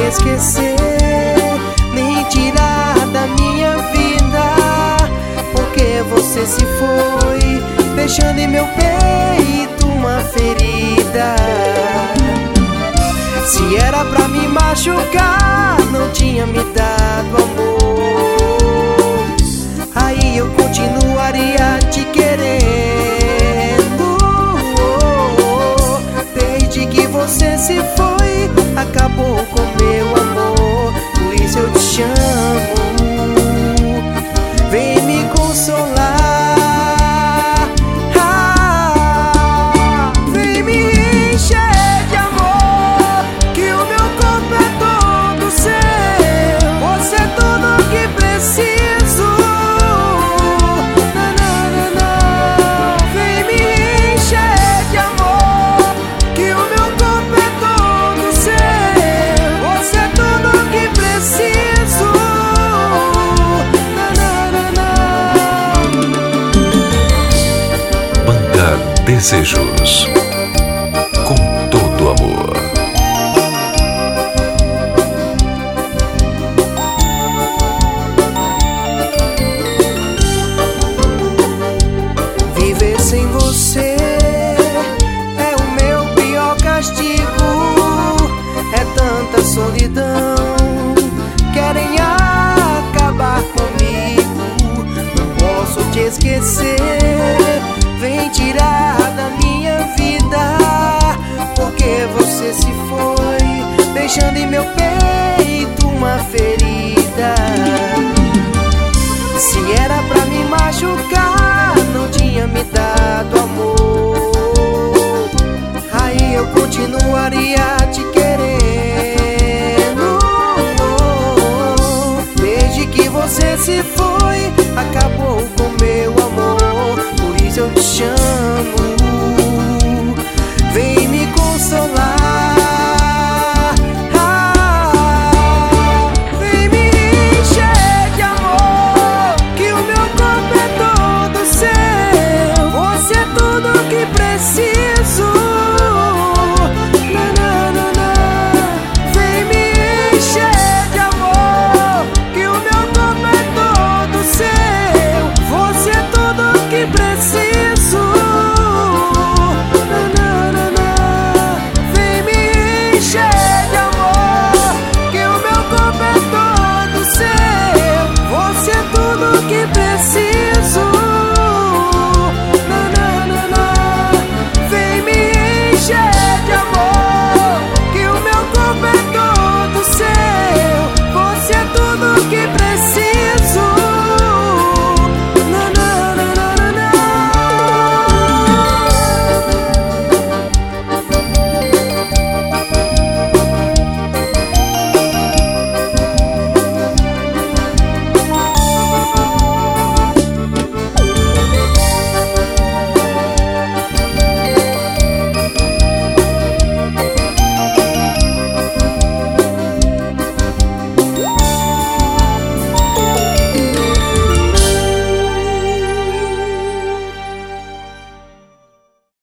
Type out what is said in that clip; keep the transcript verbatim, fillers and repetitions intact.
esquecer, nem tirar da minha vida, porque você se foi, deixando em meu peito uma ferida. Se era pra me machucar, não tinha me dado amor, aí eu continuaria te querendo. Desde que você se foi, acabou com meu amor, por isso eu te chamo, vem me consolar, ah, vem me encher de amor, que o meu corpo é todo seu, você é tudo que preciso. Não, não, não, não. Vem me encher de amor, que o meu corpo é todo seu, você é tudo que preciso. Não, não, não, não. Banda Desejos, com todo amor. Viver sem você é o meu pior castigo, é tanta solidão, querem acabar comigo. Não posso te esquecer, vem tirar da minha vida, porque você se foi, deixando em meu peito uma ferida. Se era pra me machucar, não tinha me dado amor, aí eu continuaria te querendo. Desde que você se foi, acabou com meu amor, por isso eu te chamo, vem me consolar, ah, vem me encher de amor, que o meu corpo é todo seu, você é tudo que preciso. Não, não, não, não. Vem me encher de amor, que o meu corpo é todo seu, você é tudo que preciso. Não, não, não, não. Vem me encher